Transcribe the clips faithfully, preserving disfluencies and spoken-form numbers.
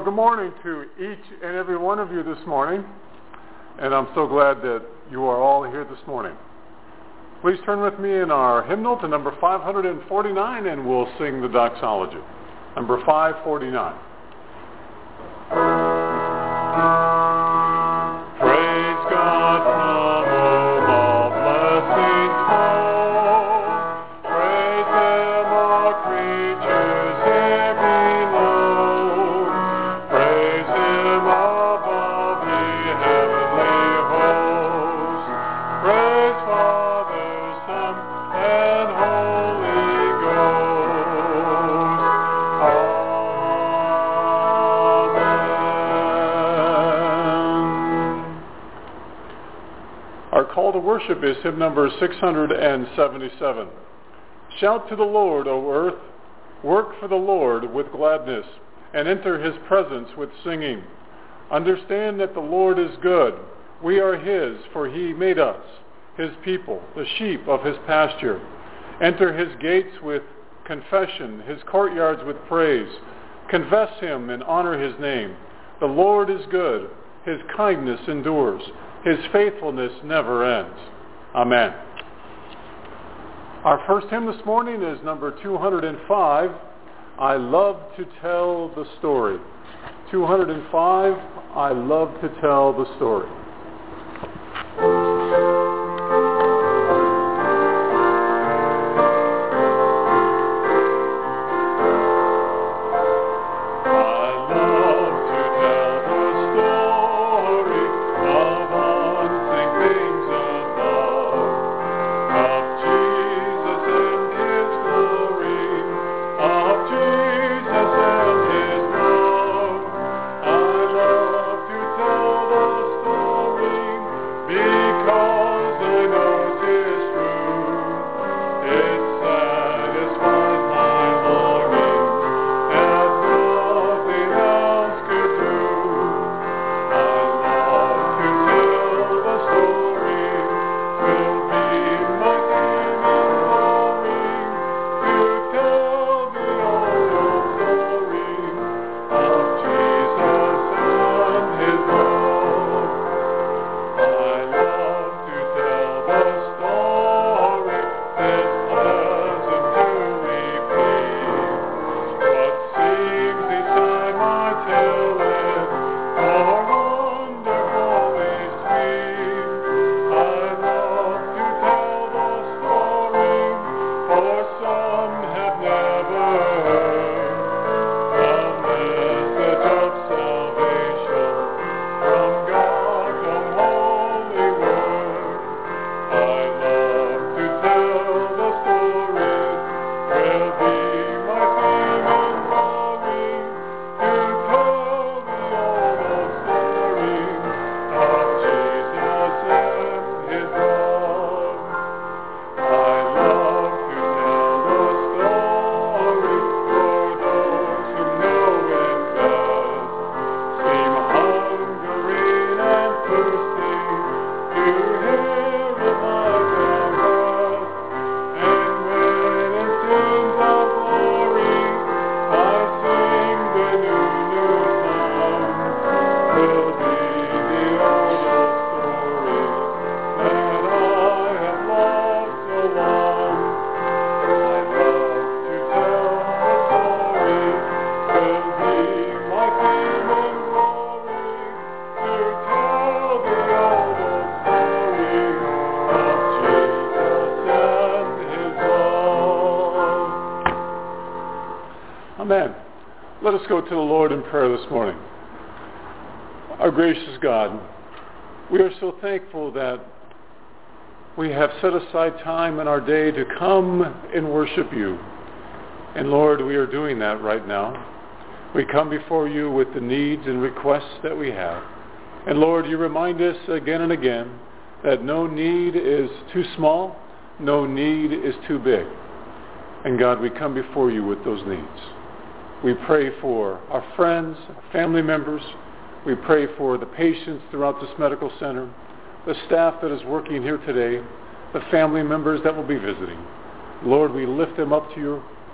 Well, good morning to each and every one of you this morning, and I'm so glad that you are all here this morning. Please turn with me in our hymnal to number five forty-nine, and we'll sing the doxology. Number five forty-nine. Praise God from whom all blessings flow. Praise Him, all creatures here below. Praise Him above the heavenly hosts. Praise Father, Son, and Holy Ghost. Our call to worship is hymn number six seventy-seven. Shout to the Lord, O earth, work for the Lord with gladness, and enter His presence with singing. Understand that the Lord is good. We are His, for He made us, His people, the sheep of His pasture. Enter His gates with confession, His courtyards with praise. Confess Him and honor His name. The Lord is good. His kindness endures. His faithfulness never ends. Amen. Our first hymn this morning is number two oh five, I Love to Tell the Story. two oh five, I Love to Tell the Story. Amen. Let us go to the Lord in prayer this morning. Our gracious God, we are so thankful that we have set aside time in our day to come and worship you. And Lord, we are doing that right now. We come before you with the needs and requests that we have. And Lord, you remind us again and again that no need is too small, no need is too big. And God, we come before you with those needs. We pray for our friends, our family members. We pray for the patients throughout this medical center, the staff that is working here today, the family members that will be visiting. Lord, we lift them up to you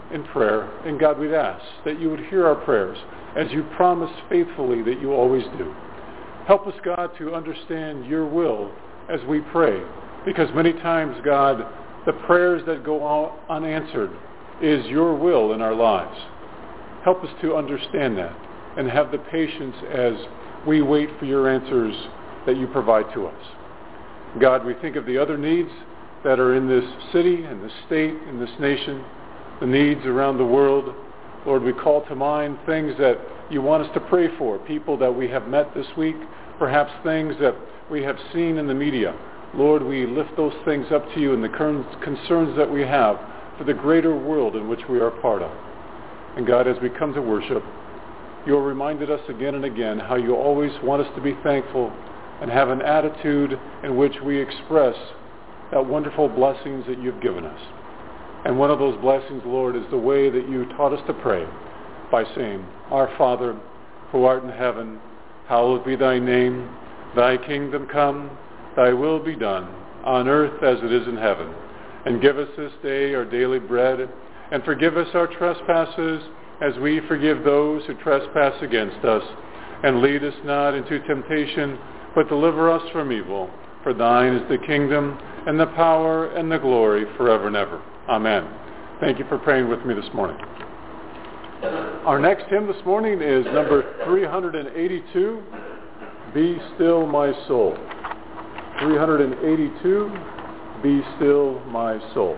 in prayer. And God, we'd ask that you would hear our prayers as you promise faithfully that you always do. Help us, God, to understand your will as we pray, because many times, God, the prayers that go unanswered is your will in our lives. Help us to understand that and have the patience as we wait for your answers that you provide to us. God, we think of the other needs that are in this city, in this state, in this nation, the needs around the world. Lord, we call to mind things that you want us to pray for, people that we have met this week, perhaps things that we have seen in the media. Lord, we lift those things up to you and the concerns that we have for the greater world in which we are part of. And God, as we come to worship, you have reminded us again and again how you always want us to be thankful and have an attitude in which we express that wonderful blessings that you've given us. And one of those blessings, Lord, is the way that you taught us to pray by saying, Our Father, who art in heaven, hallowed be thy name. Thy kingdom come, thy will be done, on earth as it is in heaven. And give us this day our daily bread, and forgive us our trespasses, as we forgive those who trespass against us. And lead us not into temptation, but deliver us from evil. For thine is the kingdom, and the power, and the glory, forever and ever. Amen. Thank you for praying with me this morning. Our next hymn this morning is number three hundred eighty-two, Be Still My Soul. three hundred eighty-two, Be Still My Soul.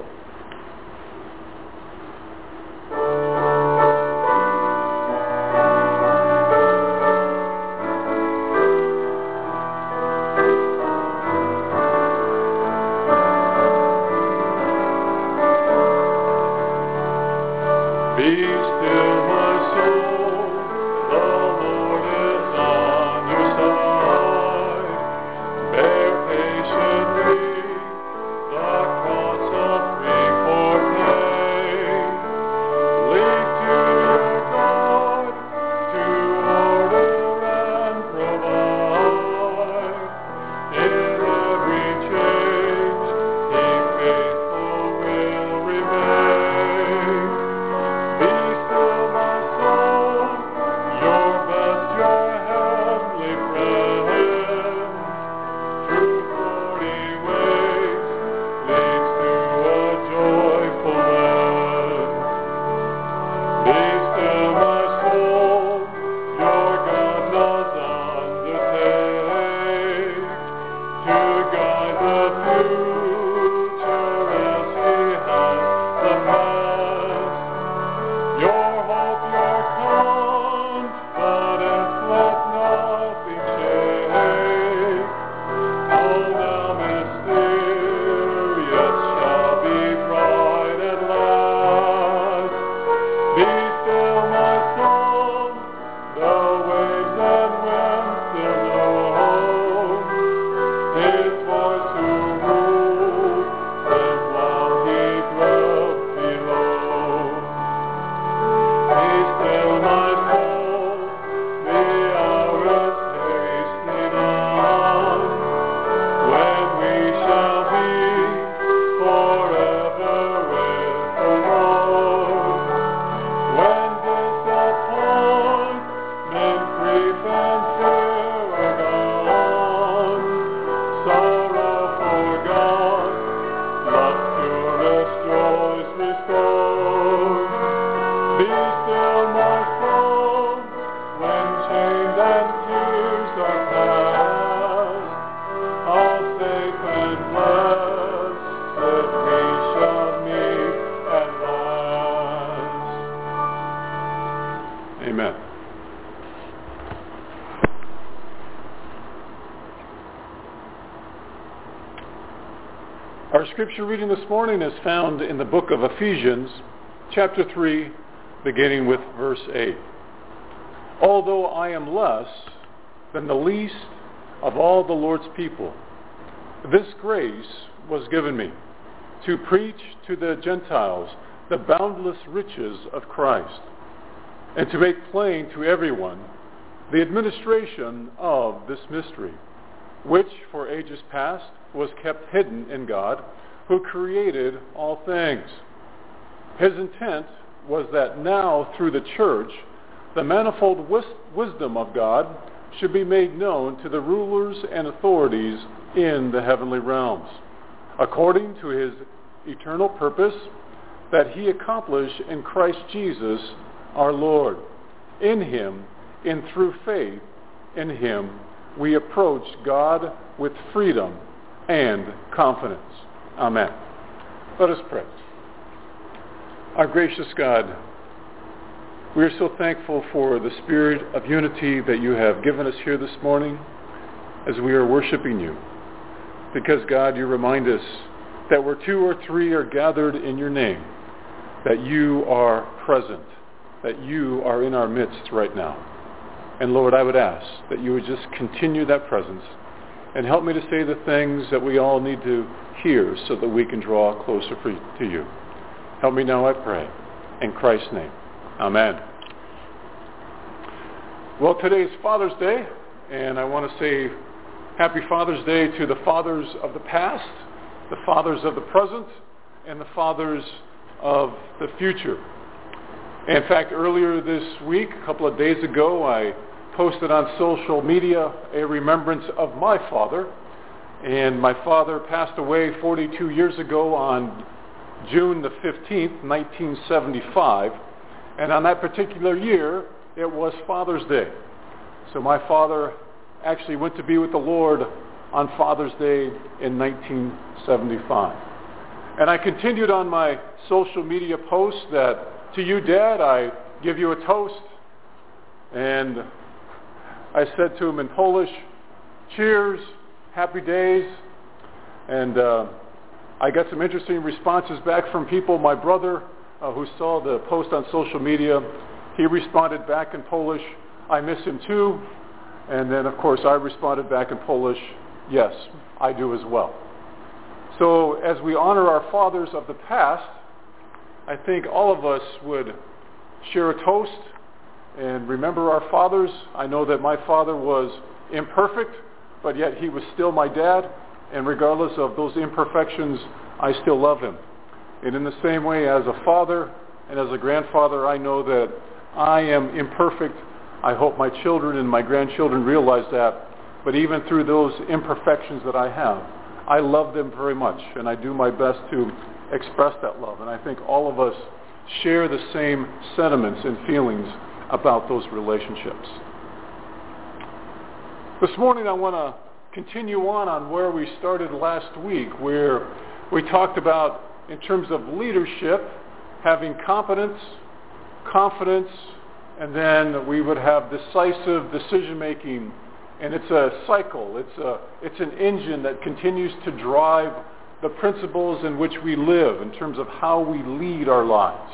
Our scripture reading this morning is found in the book of Ephesians, chapter three, beginning with verse eight. Although I am less than the least of all the Lord's people, this grace was given me, to preach to the Gentiles the boundless riches of Christ, and to make plain to everyone the administration of this mystery, which for ages past was kept hidden in God, who created all things. His intent was that now, through the church, the manifold wis- wisdom of God should be made known to the rulers and authorities in the heavenly realms, according to his eternal purpose that he accomplished in Christ Jesus our Lord. In him, and through faith in him, we approach God with freedom and confidence. Amen. Let us pray. Our gracious God, we are so thankful for the spirit of unity that you have given us here this morning as we are worshiping you. Because, God, you remind us that where two or three are gathered in your name, that you are present, that you are in our midst right now. And Lord, I would ask that you would just continue that presence and help me to say the things that we all need to hear so that we can draw closer to you. Help me now, I pray. In Christ's name, amen. Well, today is Father's Day, and I want to say Happy Father's Day to the fathers of the past, the fathers of the present, and the fathers of the future. In fact, earlier this week, a couple of days ago, I posted on social media a remembrance of my father. And my father passed away forty-two years ago on June the fifteenth, nineteen seventy-five. And on that particular year, it was Father's Day. So my father actually went to be with the Lord on Father's Day in nineteen seventy-five. And I continued on my social media post that, to you, Dad, I give you a toast. And I said to him in Polish, cheers, happy days. And uh, I got some interesting responses back from people. My brother, uh, who saw the post on social media, he responded back in Polish, I miss him too. And then, of course, I responded back in Polish, yes, I do as well. So as we honor our fathers of the past, I think all of us would share a toast and remember our fathers. I know that my father was imperfect, but yet he was still my dad. And regardless of those imperfections, I still love him. And in the same way, as a father and as a grandfather, I know that I am imperfect. I hope my children and my grandchildren realize that. But even through those imperfections that I have, I love them very much, and I do my best to express that love. And I think all of us share the same sentiments and feelings about those relationships. This morning I want to continue on on where we started last week, where we talked about, in terms of leadership, having competence, confidence, and then we would have decisive decision-making. And it's a cycle. It's a, it's an engine that continues to drive the principles in which we live in terms of how we lead our lives.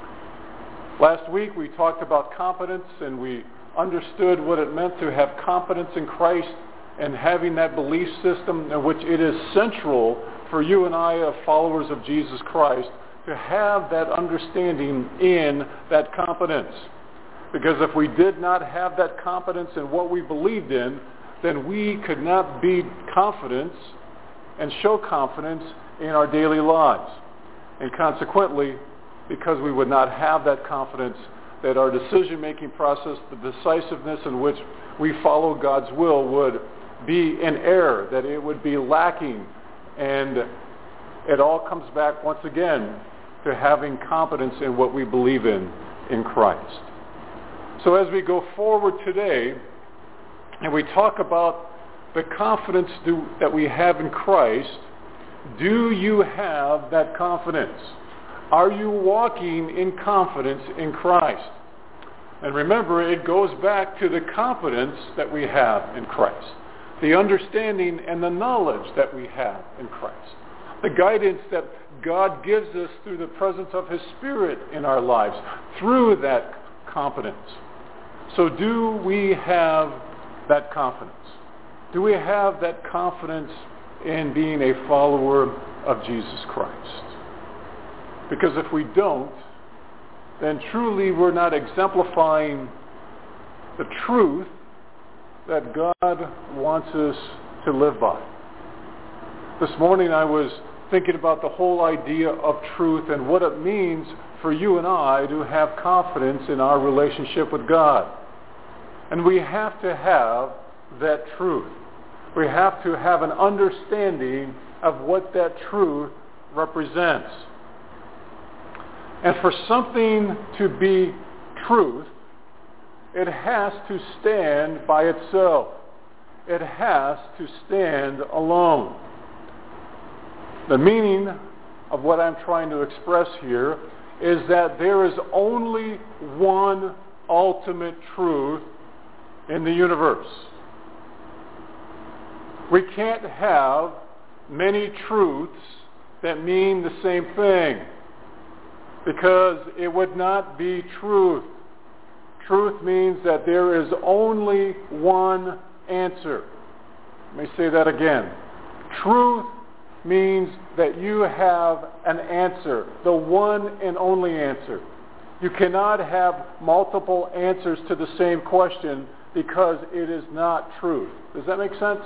Last week we talked about competence, and we understood what it meant to have confidence in Christ and having that belief system in which it is central for you and I, as followers of Jesus Christ, to have that understanding in that competence. Because if we did not have that confidence in what we believed in, then we could not be confident and show confidence in our daily lives. And consequently, because we would not have that confidence, that our decision-making process, the decisiveness in which we follow God's will, would be in error, that it would be lacking. And it all comes back once again to having confidence in what we believe in, in Christ. So as we go forward today, and we talk about the confidence do, that we have in Christ, do you have that confidence? Are you walking in confidence in Christ? And remember, it goes back to the confidence that we have in Christ, the understanding and the knowledge that we have in Christ, the guidance that God gives us through the presence of his Spirit in our lives, through that confidence. So do we have that confidence? Do we have that confidence in being a follower of Jesus Christ? Because if we don't, then truly we're not exemplifying the truth that God wants us to live by. This morning I was thinking about the whole idea of truth and what it means for you and I to have confidence in our relationship with God. And we have to have that truth. We have to have an understanding of what that truth represents. And for something to be truth, it has to stand by itself. It has to stand alone. The meaning of what I'm trying to express here is that there is only one ultimate truth in the universe. We can't have many truths that mean the same thing, because it would not be truth. Truth means that there is only one answer. Let me say that again. Truth means that you have an answer, the one and only answer. You cannot have multiple answers to the same question because it is not truth. Does that make sense?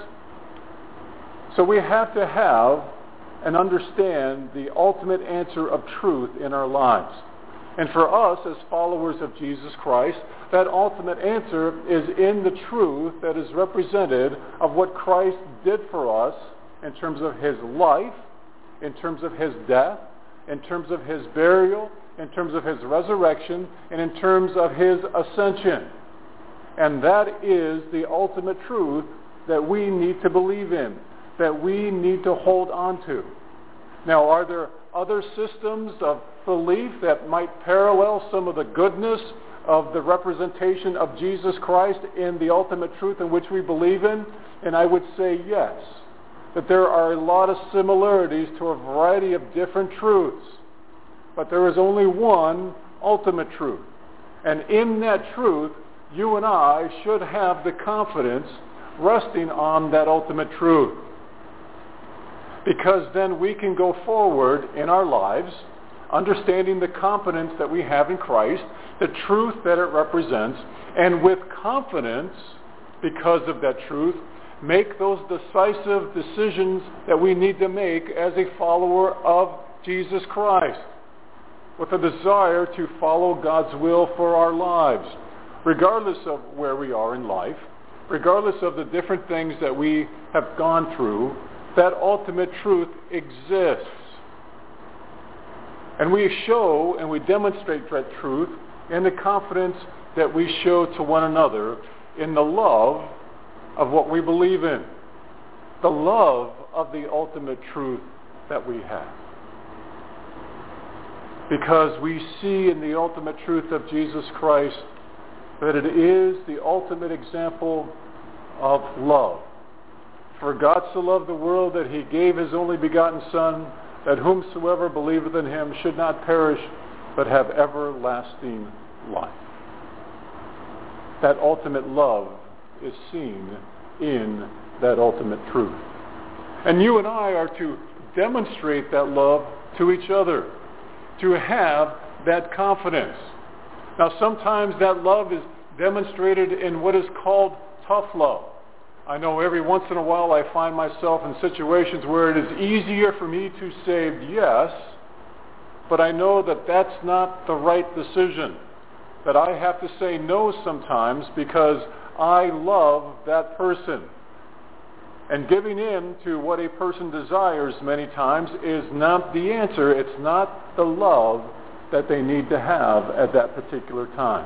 So we have to have and understand the ultimate answer of truth in our lives. And for us as followers of Jesus Christ, that ultimate answer is in the truth that is represented of what Christ did for us in terms of his life, in terms of his death, in terms of his burial, in terms of his resurrection, and in terms of his ascension. And that is the ultimate truth that we need to believe in, that we need to hold on to. Now, are there other systems of belief that might parallel some of the goodness of the representation of Jesus Christ in the ultimate truth in which we believe in? And I would say yes, that there are a lot of similarities to a variety of different truths. But there is only one ultimate truth. And in that truth, you and I should have the confidence resting on that ultimate truth. Because then we can go forward in our lives, understanding the confidence that we have in Christ, the truth that it represents, and with confidence, because of that truth, make those decisive decisions that we need to make as a follower of Jesus Christ, with a desire to follow God's will for our lives, regardless of where we are in life, regardless of the different things that we have gone through. That ultimate truth exists. And we show and we demonstrate that truth in the confidence that we show to one another in the love of what we believe in, the love of the ultimate truth that we have. Because we see in the ultimate truth of Jesus Christ that it is the ultimate example of love. For God so loved the world that he gave his only begotten Son, that whomsoever believeth in him should not perish, but have everlasting life. That ultimate love is seen in that ultimate truth. And you and I are to demonstrate that love to each other, to have that confidence. Now, sometimes that love is demonstrated in what is called tough love. I know every once in a while I find myself in situations where it is easier for me to say yes, but I know that that's not the right decision, that I have to say no sometimes because I love that person. And giving in to what a person desires many times is not the answer. It's not the love that they need to have at that particular time.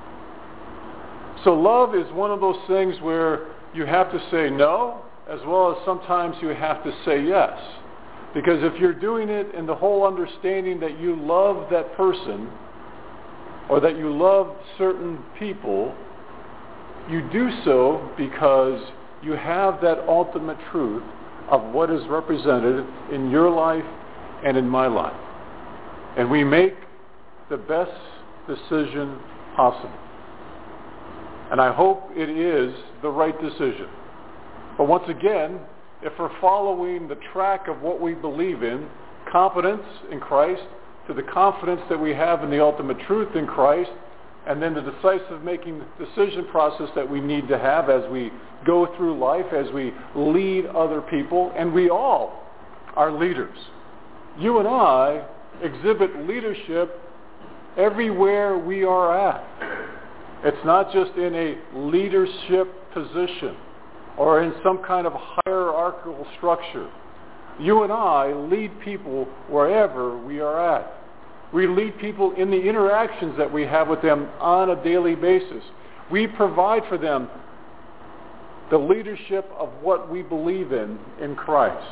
So love is one of those things where you have to say no, as well as sometimes you have to say yes. Because if you're doing it in the whole understanding that you love that person, or that you love certain people, you do so because you have that ultimate truth of what is represented in your life and in my life. And we make the best decision possible. And I hope it is the right decision. But once again, if we're following the track of what we believe in, confidence in Christ, to the confidence that we have in the ultimate truth in Christ, and then the decisive making decision process that we need to have as we go through life, as we lead other people, and we all are leaders. You and I exhibit leadership everywhere we are at. It's not just in a leadership position or in some kind of hierarchical structure. You and I lead people wherever we are at. We lead people in the interactions that we have with them on a daily basis. We provide for them the leadership of what we believe in in Christ.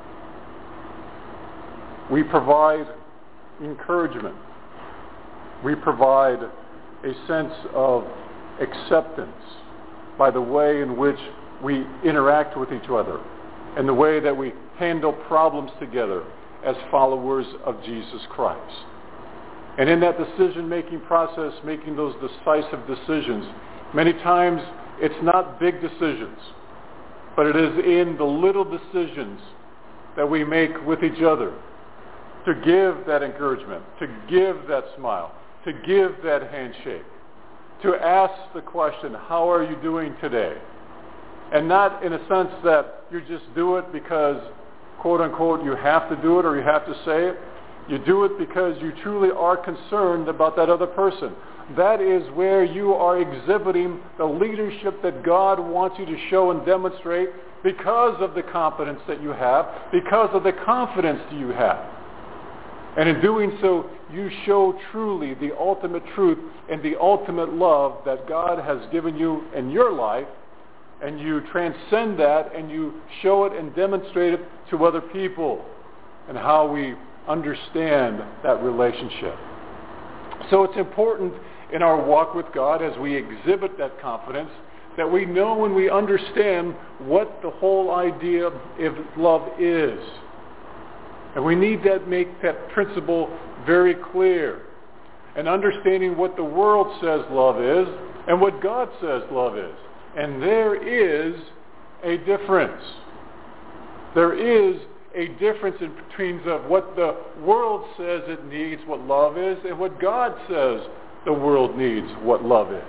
We provide encouragement. We provide a sense of acceptance by the way in which we interact with each other and the way that we handle problems together as followers of Jesus Christ. And in that decision-making process, making those decisive decisions, many times it's not big decisions, but it is in the little decisions that we make with each other to give that encouragement, to give that smile, to give that handshake, to ask the question, how are you doing today? And not in a sense that you just do it because, quote unquote, you have to do it or you have to say it. You do it because you truly are concerned about that other person. That is where you are exhibiting the leadership that God wants you to show and demonstrate because of the competence that you have, because of the confidence that you have. And in doing so, you show truly the ultimate truth and the ultimate love that God has given you in your life, and you transcend that and you show it and demonstrate it to other people and how we understand that relationship. So it's important in our walk with God as we exhibit that confidence that we know and we understand what the whole idea of love is. And we need to make that principle very clear. And understanding what the world says love is and what God says love is. And there is a difference. There is a difference in between of what the world says it needs, what love is, and what God says the world needs, what love is.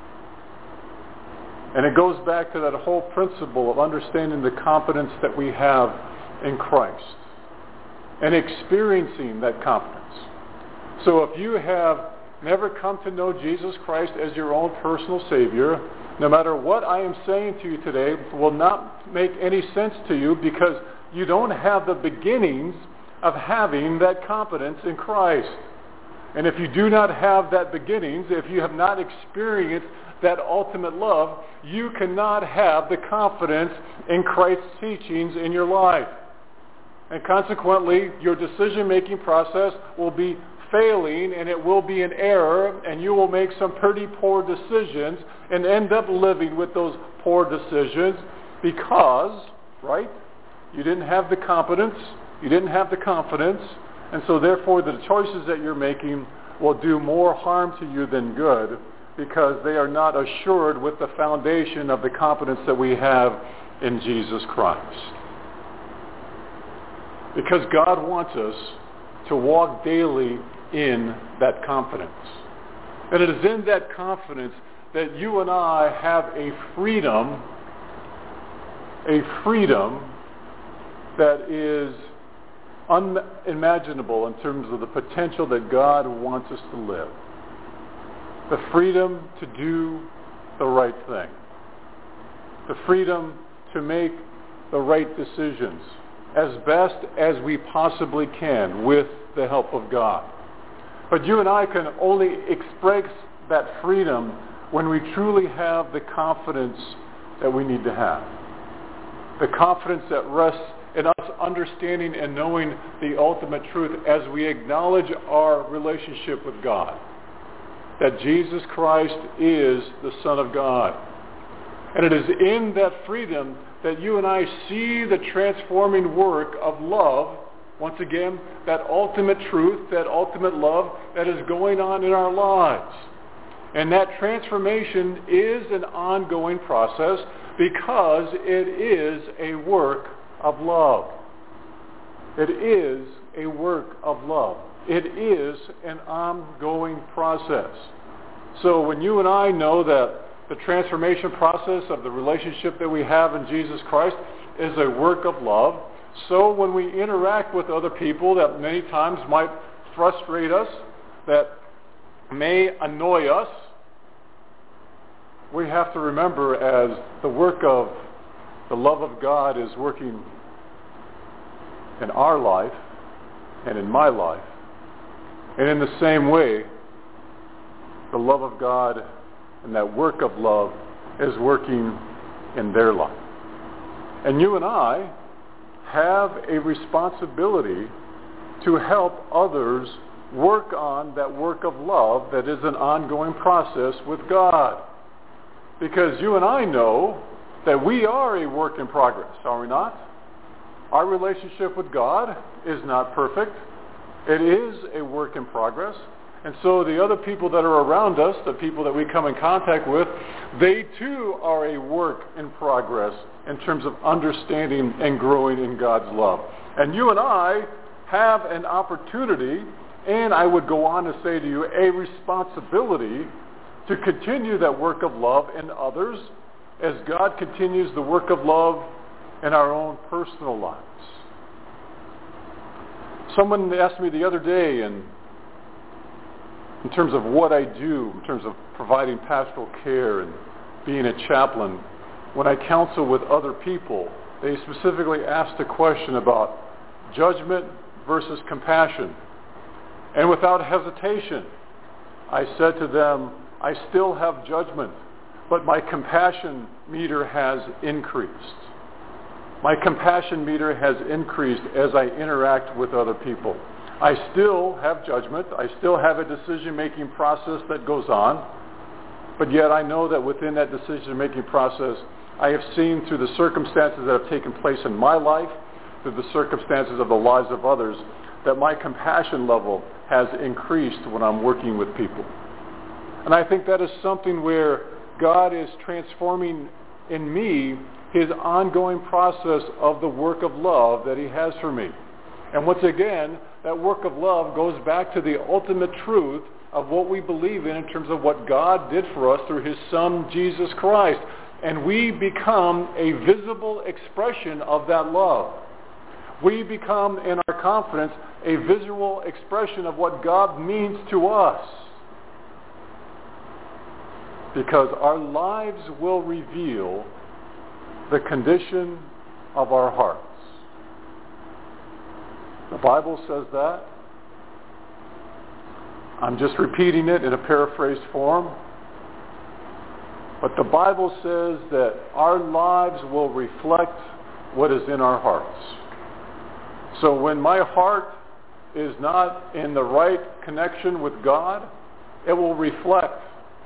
And it goes back to that whole principle of understanding the competence that we have in Christ and experiencing that competence. So if you have never come to know Jesus Christ as your own personal Savior, no matter what I am saying to you today will not make any sense to you because you don't have the beginnings of having that competence in Christ. And if you do not have that beginnings, if you have not experienced that ultimate love, you cannot have the confidence in Christ's teachings in your life. And consequently, your decision-making process will be failing and it will be an error, and you will make some pretty poor decisions and end up living with those poor decisions because, right, you didn't have the competence, you didn't have the confidence, and so therefore the choices that you're making will do more harm to you than good because they are not assured with the foundation of the competence that we have in Jesus Christ. Because God wants us to walk daily in that confidence. And it is in that confidence that you and I have a freedom, a freedom that is unimaginable in terms of the potential that God wants us to live. The freedom to do the right thing. The freedom to make the right decisions as best as we possibly can with the help of God. But you and I can only express that freedom when we truly have the confidence that we need to have. The confidence that rests in us understanding and knowing the ultimate truth as we acknowledge our relationship with God. That Jesus Christ is the Son of God. And it is in that freedom that you and I see the transforming work of love, once again, that ultimate truth, that ultimate love that is going on in our lives. And that transformation is an ongoing process because it is a work of love. It is a work of love. It is an ongoing process. So when you and I know that the transformation process of the relationship that we have in Jesus Christ is a work of love, So when we interact with other people that many times might frustrate us, that may annoy us, we have to remember, as the work of the love of God is working in our life and in my life, and in the same way, the love of God and that work of love is working in their life. And you and I have a responsibility to help others work on that work of love that is an ongoing process with God. Because you and I know that we are a work in progress, are we not? Our relationship with God is not perfect. It is a work in progress. And so the other people that are around us, the people that we come in contact with, they too are a work in progress in terms of understanding and growing in God's love. And you and I have an opportunity, and I would go on to say to you, a responsibility to continue that work of love in others as God continues the work of love in our own personal lives. Someone asked me the other day, and in terms of what I do, in terms of providing pastoral care and being a chaplain, when I counsel with other people, they specifically asked a question about judgment versus compassion. And without hesitation, I said to them, I still have judgment, but my compassion meter has increased. My compassion meter has increased as I interact with other people. I still have judgment. I still have a decision-making process that goes on. But yet I know that within that decision-making process, I have seen through the circumstances that have taken place in my life, through the circumstances of the lives of others, that my compassion level has increased when I'm working with people. And I think that is something where God is transforming in me his ongoing process of the work of love that he has for me. And once again, that work of love goes back to the ultimate truth of what we believe in in terms of what God did for us through his Son, Jesus Christ. And we become a visible expression of that love. We become, in our confidence, a visual expression of what God means to us. Because our lives will reveal the condition of our hearts. The Bible says that. I'm just repeating it in a paraphrased form. But the Bible says that our lives will reflect what is in our hearts. So when my heart is not in the right connection with God, it will reflect.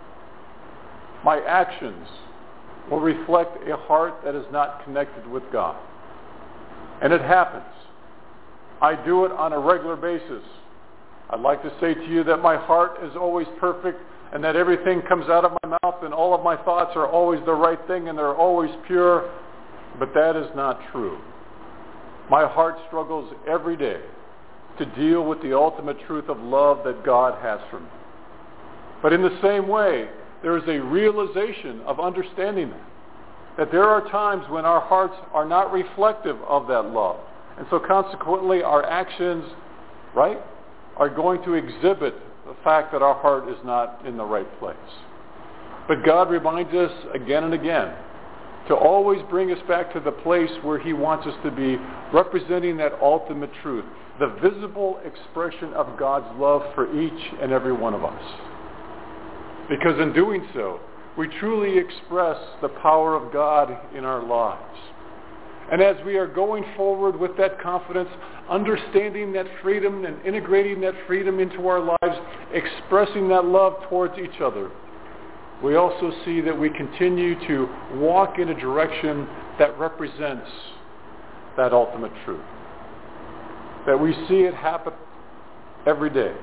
My actions will reflect a heart that is not connected with God. And it happens. I do it on a regular basis. I'd like to say to you that my heart is always perfect and that everything comes out of my mouth and all of my thoughts are always the right thing and they're always pure. But that is not true. My heart struggles every day to deal with the ultimate truth of love that God has for me. But in the same way, there is a realization of understanding that. That there are times when our hearts are not reflective of that love. And so consequently, our actions, right, are going to exhibit the fact that our heart is not in the right place. But God reminds us again and again to always bring us back to the place where he wants us to be, representing that ultimate truth, the visible expression of God's love for each and every one of us. Because in doing so, we truly express the power of God in our lives. And as we are going forward with that confidence, understanding that freedom and integrating that freedom into our lives, expressing that love towards each other, we also see that we continue to walk in a direction that represents that ultimate truth. That we see it happen every day.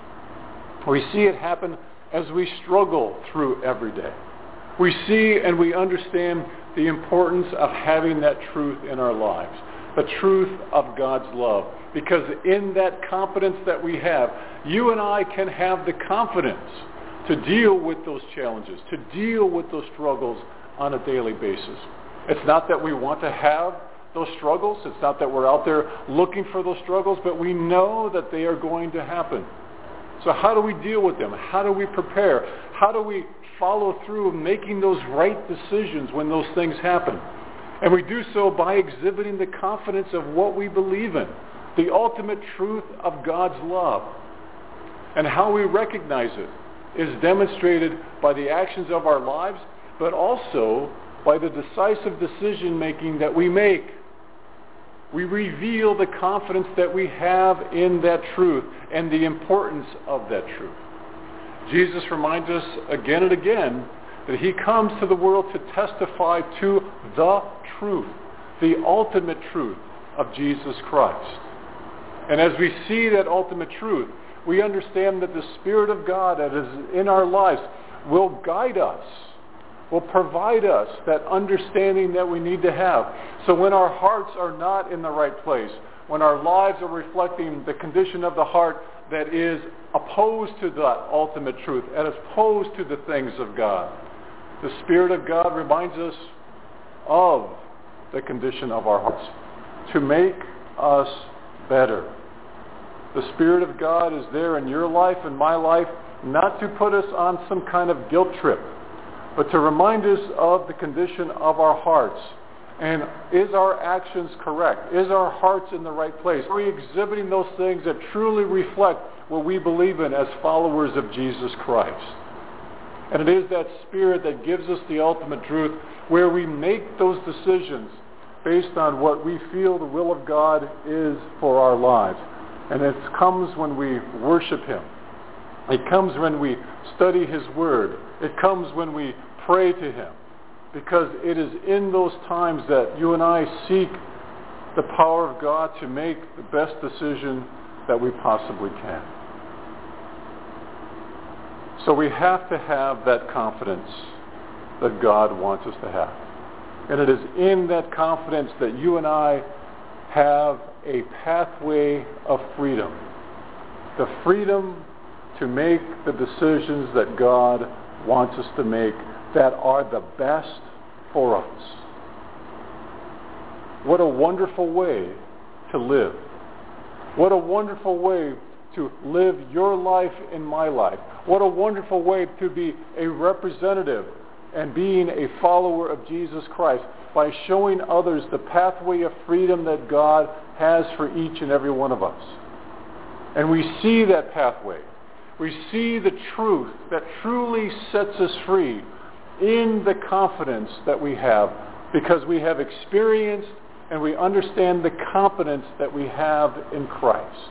We see it happen as we struggle through every day. We see and we understand the importance of having that truth in our lives, the truth of God's love. Because in that confidence that we have, you and I can have the confidence to deal with those challenges, to deal with those struggles on a daily basis. It's not that we want to have those struggles. It's not that we're out there looking for those struggles, but we know that they are going to happen. So how do we deal with them? How do we prepare? How do we follow through making those right decisions when those things happen? And we do so by exhibiting the confidence of what we believe in, the ultimate truth of God's love. And how we recognize it is demonstrated by the actions of our lives, but also by the decisive decision-making that we make. We reveal the confidence that we have in that truth and the importance of that truth. Jesus reminds us again and again that he comes to the world to testify to the truth, the ultimate truth of Jesus Christ. And as we see that ultimate truth, we understand that the Spirit of God that is in our lives will guide us, will provide us that understanding that we need to have. So when our hearts are not in the right place, when our lives are reflecting the condition of the heart that is opposed to that ultimate truth and is opposed to the things of God, the Spirit of God reminds us of the condition of our hearts to make us better. The Spirit of God is there in your life and my life not to put us on some kind of guilt trip, but to remind us of the condition of our hearts. And is our actions correct? Is our hearts in the right place? Are we exhibiting those things that truly reflect what we believe in as followers of Jesus Christ? And it is that Spirit that gives us the ultimate truth where we make those decisions based on what we feel the will of God is for our lives. And it comes when we worship him. It comes when we study his word. It comes when we pray to him. Because it is in those times that you and I seek the power of God to make the best decision that we possibly can. So we have to have that confidence that God wants us to have. And it is in that confidence that you and I have a pathway of freedom. The freedom to make the decisions that God wants us to make that are the best for us. What a wonderful way to live. What a wonderful way to live your life and my life. What a wonderful way to be a representative and being a follower of Jesus Christ by showing others the pathway of freedom that God has for each and every one of us. And we see that pathway. We see the truth that truly sets us free in the confidence that we have because we have experienced and we understand the competence that we have in Christ.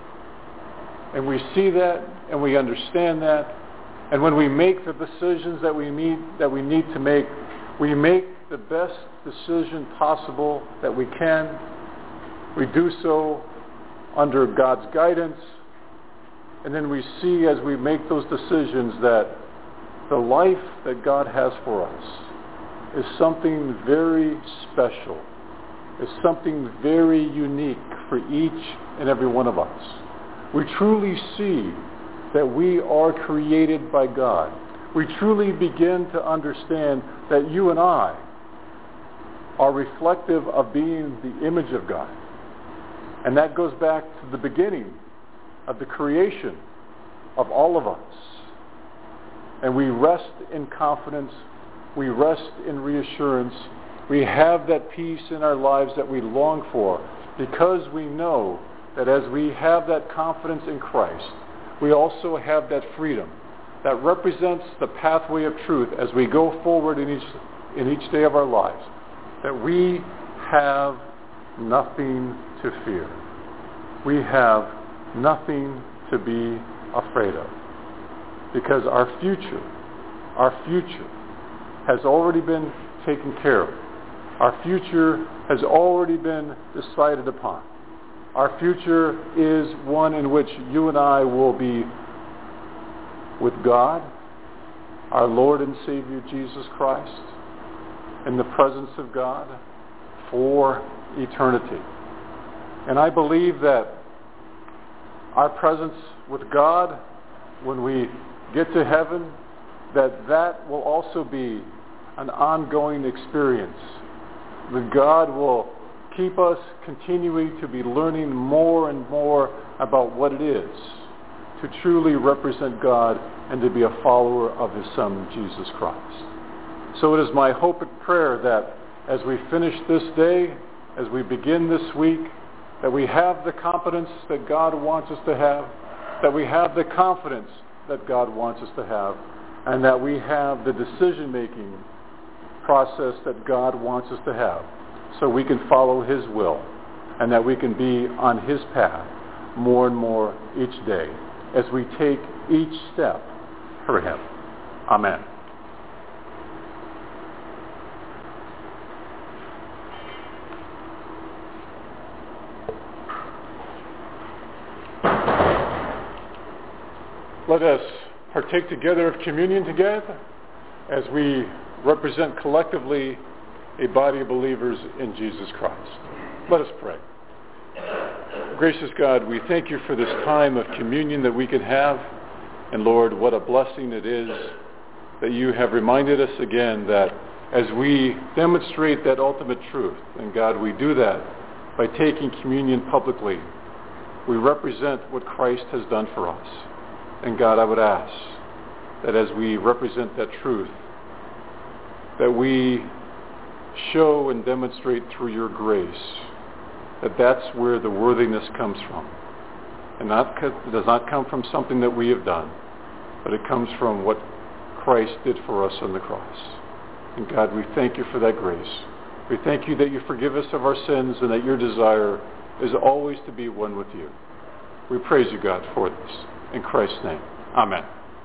And we see that and we understand that. And when we make the decisions that we need, that we need to make, we make the best decision possible that we can. We do so under God's guidance. And then we see as we make those decisions that the life that God has for us is something very special, is something very unique for each and every one of us. We truly see that we are created by God. We truly begin to understand that you and I are reflective of being the image of God. And that goes back to the beginning of the creation of all of us. And we rest in confidence. We rest in reassurance. We have that peace in our lives that we long for because we know that as we have that confidence in Christ, we also have that freedom that represents the pathway of truth as we go forward in each, in each day of our lives, that we have nothing to fear. We have nothing to be afraid of. Because our future, our future has already been taken care of. Our future has already been decided upon. Our future is one in which you and I will be with God, our Lord and Savior Jesus Christ, in the presence of God for eternity. And I believe that our presence with God when we get to heaven, that that will also be an ongoing experience. That God will keep us continuing to be learning more and more about what it is to truly represent God and to be a follower of his Son, Jesus Christ. So it is my hope and prayer that as we finish this day, as we begin this week, that we have the confidence that God wants us to have, that we have the confidence that God wants us to have, and that we have the decision-making process that God wants us to have, so we can follow his will, and that we can be on his path more and more each day as we take each step for him. Amen. Let us partake together of communion together as we represent collectively a body of believers in Jesus Christ. Let us pray. Gracious God, we thank you for this time of communion that we can have. And Lord, what a blessing it is that you have reminded us again that as we demonstrate that ultimate truth, and God, we do that by taking communion publicly. We represent what Christ has done for us. And God, I would ask that as we represent that truth, that we show and demonstrate through your grace that that's where the worthiness comes from. And not, it does not come from something that we have done, but it comes from what Christ did for us on the cross. And God, we thank you for that grace. We thank you that you forgive us of our sins and that your desire is always to be one with you. We praise you, God, for this. In Christ's name, amen.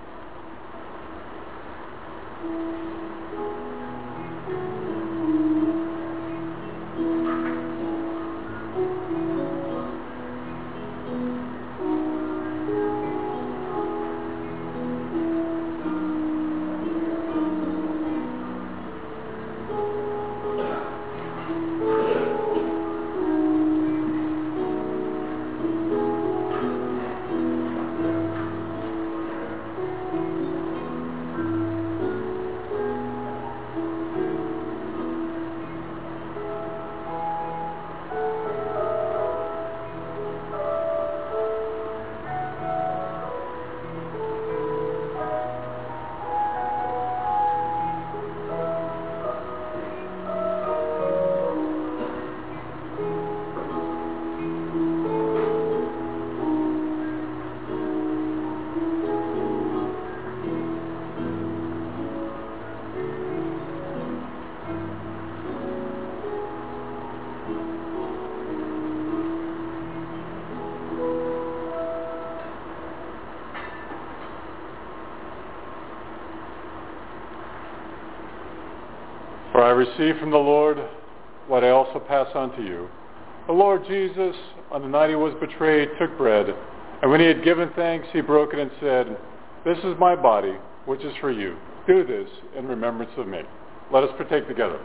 For I received from the Lord what I also pass on to you. The Lord Jesus, on the night he was betrayed, took bread, and when he had given thanks, he broke it and said, "This is my body, which is for you. Do this in remembrance of me." Let us partake together.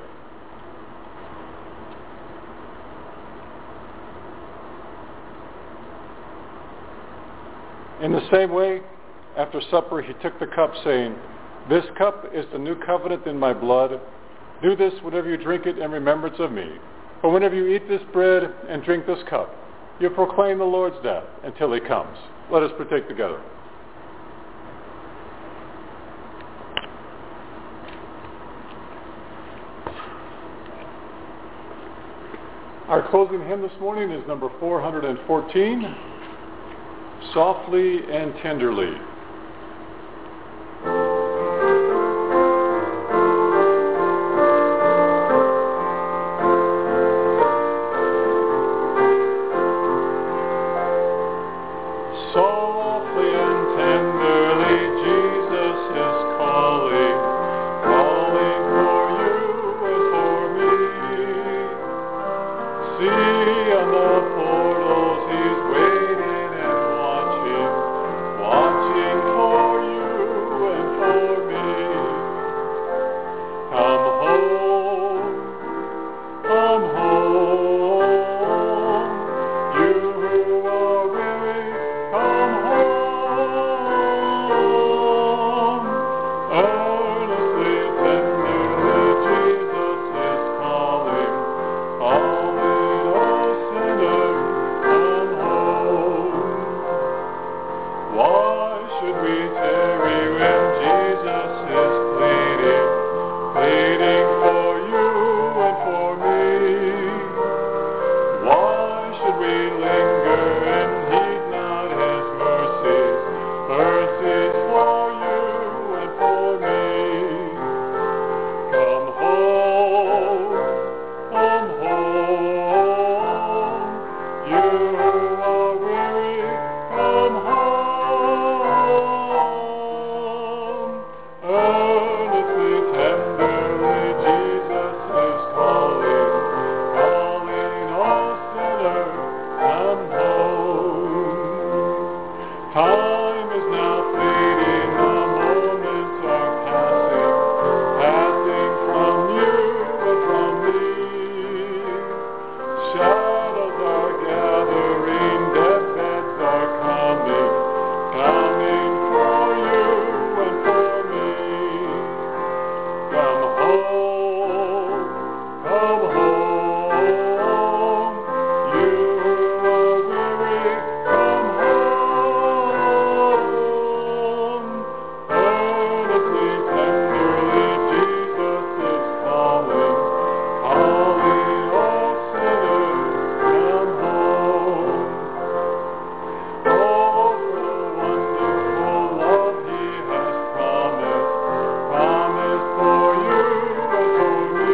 In the same way, after supper, he took the cup, saying, "This cup is the new covenant in my blood. Do this whenever you drink it in remembrance of me. For whenever you eat this bread and drink this cup, you proclaim the Lord's death until he comes." Let us partake together. Our closing hymn this morning is number four hundred fourteen, "Softly and Tenderly." See on the portals, he's waiting and watching, watching. should we tarry when Jesus is pleading, pleading for you and for me? Why should we linger and heed not his mercies, mercies for you and for me? Come home, come home, you who are weary, come home. Earnestly, tenderly, Jesus is calling, calling all sinners, come home. Time is now fleeting, the moments are passing, passing from you and from me. Shadows are gathering, deathbeds are coming, coming for you and for me. Come home, come home, you who are weary, come home. Earnestly, tenderly, Jesus is calling, calling all sinners, come home. Oh, the wonderful love he has promised, promised for you and for me.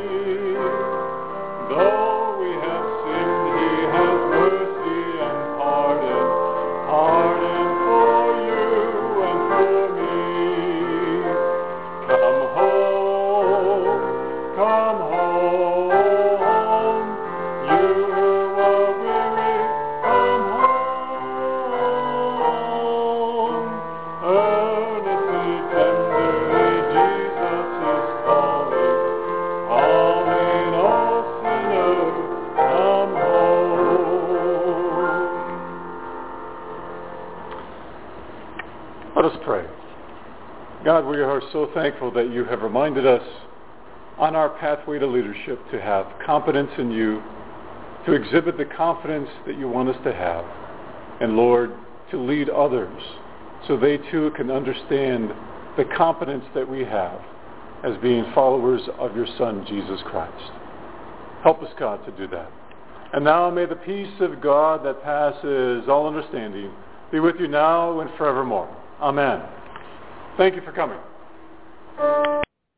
Though we have sinned, he has mercy and pardon, pardon for you and for me. Come home, come home, you who are weary, come home. Earnestly, tenderly, Jesus is calling, calling all sinners, come home. Let us pray. God, we are so thankful that you have reminded us on our pathway to leadership to have confidence in you, to exhibit the confidence that you want us to have, and Lord, to lead others so they too can understand the confidence that we have as being followers of your Son, Jesus Christ. Help us, God, to do that. And now may the peace of God that passes all understanding be with you now and forevermore. Amen. Thank you for coming.